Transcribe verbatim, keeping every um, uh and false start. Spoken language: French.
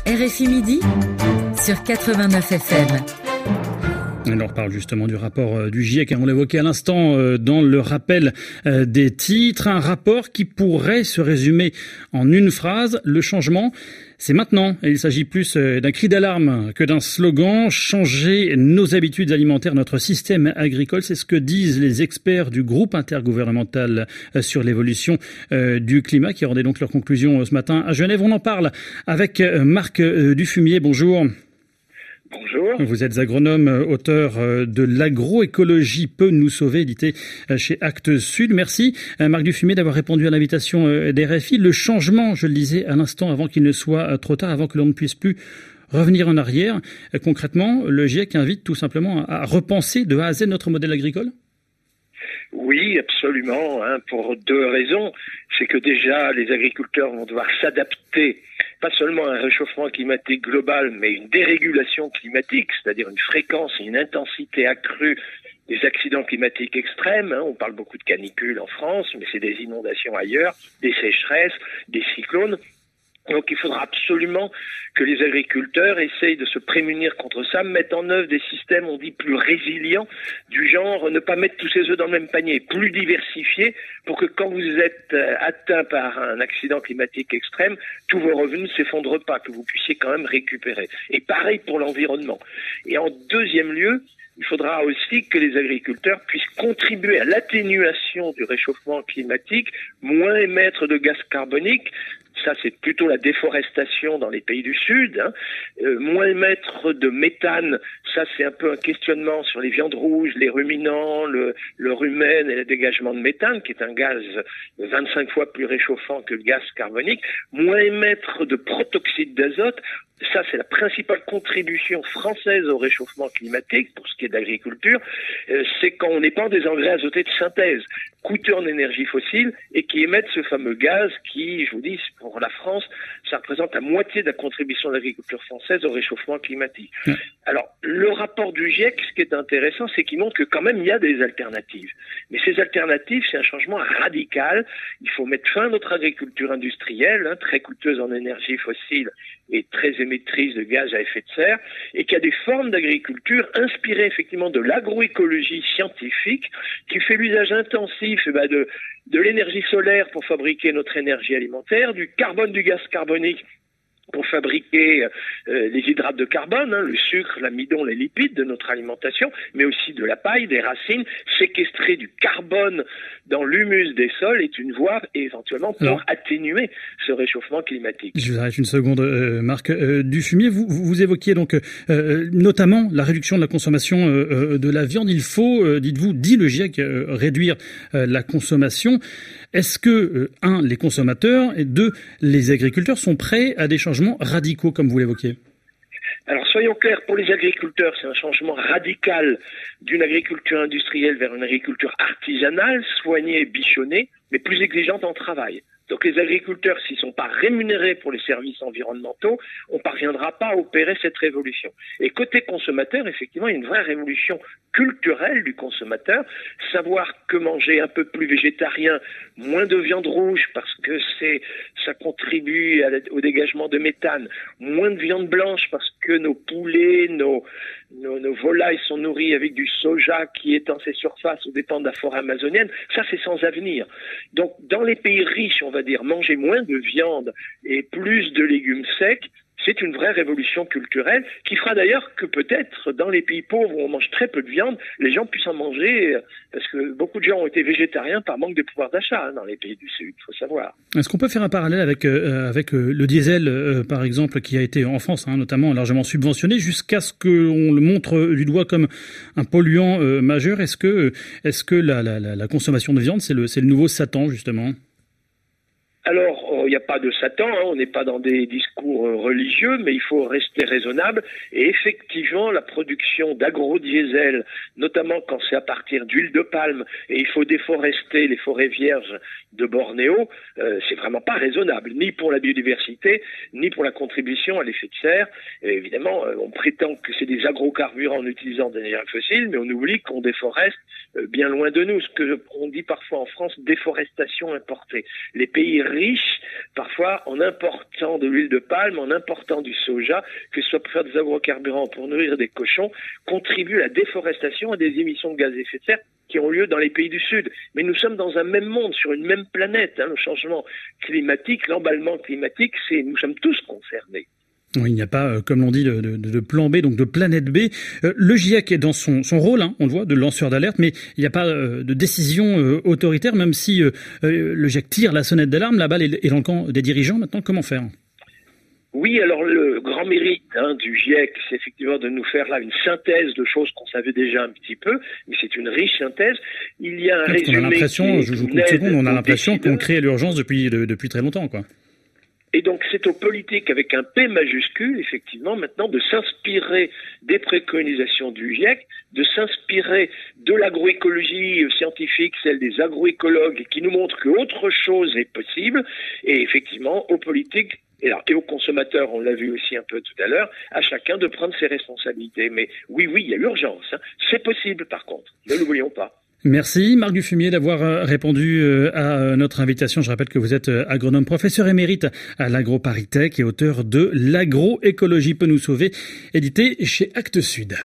R F I Midi sur quatre-vingt-neuf F M. On reparle justement du rapport du GIEC, on l'évoquait à l'instant dans le rappel des titres, un rapport qui pourrait se résumer en une phrase: le changement, c'est maintenant. Et il s'agit plus d'un cri d'alarme que d'un slogan. Changer nos habitudes alimentaires, notre système agricole, c'est ce que disent les experts du groupe intergouvernemental sur l'évolution du climat qui rendaient donc leurs conclusions ce matin à Genève. On en parle avec Marc Dufumier. Bonjour. Bonjour. Vous êtes agronome, auteur de L'agroécologie peut nous sauver, édité chez Actes Sud. Merci, Marc Dufumier, d'avoir répondu à l'invitation d'R F I. Le changement, je le disais à l'instant, avant qu'il ne soit trop tard, avant que l'on ne puisse plus revenir en arrière. Concrètement, le GIEC invite tout simplement à repenser de A à Z notre modèle agricole ? Oui, absolument, hein, pour deux raisons. C'est que déjà, les agriculteurs vont devoir s'adapter, pas seulement à un réchauffement climatique global, mais une dérégulation climatique, c'est-à-dire une fréquence et une intensité accrue des accidents climatiques extrêmes. Hein. On parle beaucoup de canicules en France, mais c'est des inondations ailleurs, des sécheresses, des cyclones. Donc il faudra absolument que les agriculteurs essayent de se prémunir contre ça, mettre en œuvre des systèmes, on dit, plus résilients, du genre ne pas mettre tous ses œufs dans le même panier, plus diversifiés, pour que quand vous êtes atteint par un accident climatique extrême, tous vos revenus ne s'effondrent pas, que vous puissiez quand même récupérer. Et pareil pour l'environnement. Et en deuxième lieu, il faudra aussi que les agriculteurs puissent contribuer à l'atténuation du réchauffement climatique, moins émettre de gaz carbonique. Ça, c'est plutôt la déforestation dans les pays du Sud. Hein. Euh, moins émettre de méthane, ça, c'est un peu un questionnement sur les viandes rouges, les ruminants, le, le rumen et le dégagement de méthane, qui est un gaz vingt-cinq fois plus réchauffant que le gaz carbonique. Moins émettre de protoxyde d'azote. Ça, c'est la principale contribution française au réchauffement climatique pour ce qui est d'agriculture. Euh, c'est quand on épand des engrais azotés de synthèse, coûteux en énergie fossile et qui émettent ce fameux gaz qui, je vous dis, pour la France, ça représente la moitié de la contribution de l'agriculture française au réchauffement climatique. Mmh. Alors, le rapport du GIEC, ce qui est intéressant, c'est qu'il montre que quand même il y a des alternatives. Mais ces alternatives, c'est un changement radical. Il faut mettre fin à notre agriculture industrielle, hein, très coûteuse en énergie fossile et très émettrice de gaz à effet de serre, et qu'il y a des formes d'agriculture inspirées effectivement de l'agroécologie scientifique qui fait l'usage intensif eh ben, de, de l'énergie solaire pour fabriquer notre énergie alimentaire, du carbone, du gaz carbonique pour fabriquer euh, les hydrates de carbone, hein, le sucre, l'amidon, les lipides de notre alimentation, mais aussi de la paille, des racines. Séquestrer du carbone dans l'humus des sols est une voie éventuellement pour Alors, atténuer ce réchauffement climatique. Je vous arrête une seconde, euh, Marc euh, Dufumier. Vous, vous évoquiez donc euh, notamment la réduction de la consommation euh, de la viande. Il faut, euh, dites-vous, dit le GIEC, euh, réduire euh, la consommation. Est-ce que, euh, un, les consommateurs et deux, les agriculteurs sont prêts à des changements radicaux, comme vous l'évoquiez ? Alors soyons clairs, pour les agriculteurs, c'est un changement radical d'une agriculture industrielle vers une agriculture artisanale, soignée et bichonnée, mais plus exigeante en travail. Donc les agriculteurs, s'ils ne sont pas rémunérés pour les services environnementaux, on ne parviendra pas à opérer cette révolution. Et côté consommateur, effectivement, il y a une vraie révolution culturelle du consommateur, savoir que manger un peu plus végétarien, moins de viande rouge parce que c'est ça contribue à la, au dégagement de méthane, moins de viande blanche parce que nos poulets, nos, nos, nos volailles sont nourries avec du soja qui étend ses surfaces aux dépens de la forêt amazonienne, ça c'est sans avenir. Donc dans les pays riches, on va dire manger moins de viande et plus de légumes secs, c'est une vraie révolution culturelle qui fera d'ailleurs que peut-être dans les pays pauvres où on mange très peu de viande, les gens puissent en manger parce que beaucoup de gens ont été végétariens par manque de pouvoir d'achat hein, dans les pays du Sud, il faut savoir. Est-ce qu'on peut faire un parallèle avec, euh, avec euh, le diesel, euh, par exemple, qui a été en France hein, notamment largement subventionné jusqu'à ce qu'on le montre du doigt comme un polluant euh, majeur. Est-ce que, est-ce que la, la, la, la consommation de viande, c'est le, c'est le nouveau Satan, justement ? Alors, il n'y a pas de Satan, hein, on n'est pas dans des discours euh, religieux, mais il faut rester raisonnable. Et effectivement, la production d'agro-diesel, notamment quand c'est à partir d'huile de palme, et il faut déforester les forêts vierges de Bornéo, euh, c'est vraiment pas raisonnable, ni pour la biodiversité, ni pour la contribution à l'effet de serre. Et évidemment, euh, on prétend que c'est des agrocarburants en utilisant des énergies fossiles, mais on oublie qu'on déforeste euh, bien loin de nous. Ce que on dit parfois en France, déforestation importée. Les pays riches parfois en important de l'huile de palme, en important du soja, que ce soit pour faire des agrocarburants, pour nourrir des cochons, contribue à la déforestation et des émissions de gaz à effet de serre qui ont lieu dans les pays du Sud. Mais nous sommes dans un même monde, sur une même planète. Hein, le changement climatique, l'emballement climatique, c'est nous sommes tous concernés. Oui, il n'y a pas, comme l'on dit, de, de, de plan B, donc de planète B. Euh, le GIEC est dans son, son rôle, hein, on le voit, de lanceur d'alerte, mais il n'y a pas euh, de décision euh, autoritaire, même si euh, euh, le GIEC tire la sonnette d'alarme. La balle est, est dans le camp des dirigeants maintenant. Comment faire ? Oui, alors le grand mérite hein, du GIEC, c'est effectivement de nous faire là une synthèse de choses qu'on savait déjà un petit peu, mais c'est une riche synthèse. Il y a un résumé. On a l'impression, je vous coupe une seconde, on a l'impression qu'on crée l'urgence depuis de, depuis très longtemps, quoi. Et donc c'est aux politiques avec un P majuscule, effectivement, maintenant de s'inspirer des préconisations du GIEC, de s'inspirer de l'agroécologie scientifique, celle des agroécologues, qui nous montre qu'autre chose est possible, et effectivement aux politiques et, alors, et aux consommateurs, on l'a vu aussi un peu tout à l'heure, à chacun de prendre ses responsabilités. Mais oui, oui, il y a urgence. Hein. C'est possible par contre, ne l'oublions pas. Merci Marc Dufumier d'avoir répondu à notre invitation. Je rappelle que vous êtes agronome, professeur émérite à l'AgroParisTech et auteur de L'agroécologie peut nous sauver, édité chez Actes Sud.